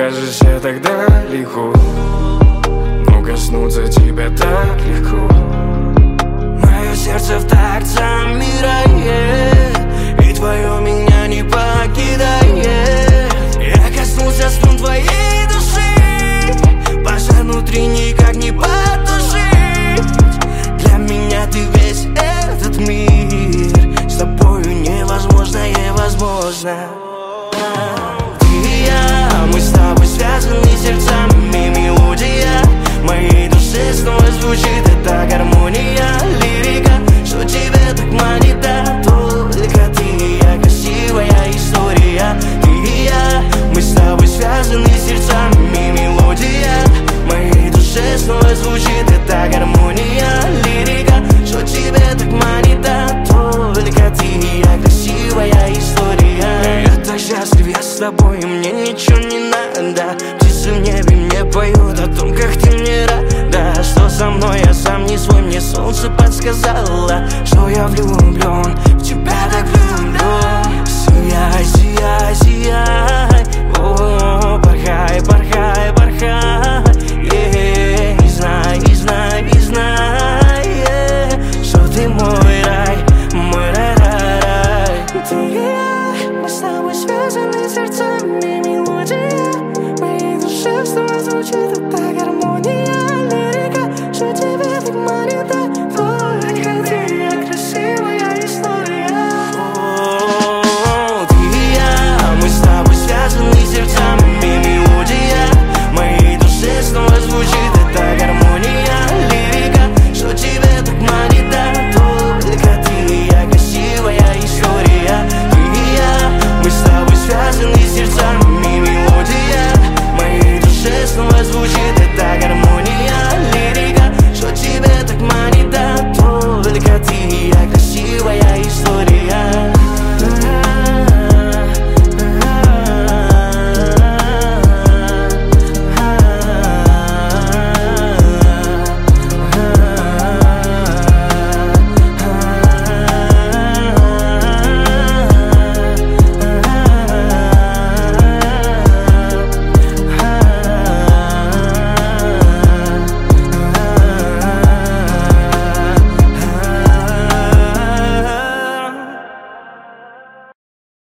кажешься так далеко, но коснуться тебя так легко. Мое сердце в такт замирает, и твое меня не покидает. Я коснулся струн твоей души, пожар внутри никак не потушить. Для меня ты весь этот мир, с тобою невозможное возможно. Ты и я, мы с тобой связаны сердцами, мелодия моей души снова звучит эта гармония, лирика, что тебя так манит, да только ты и я, красивая история. Ты и я, мы с тобой связаны сердцами, мелодия моей души снова звучит эта гармония, лирика, что тебя так манит, да только ты и я, красивая история. Я так счастлив, я с тобой, и мне ничего не надо. Птицы в небе мне поют о том, как ты мне рада. Что со мной, я сам не свой, мне солнце подсказало, что я влюблен, в тебя так влюблен. Сияй, сияй, сияй.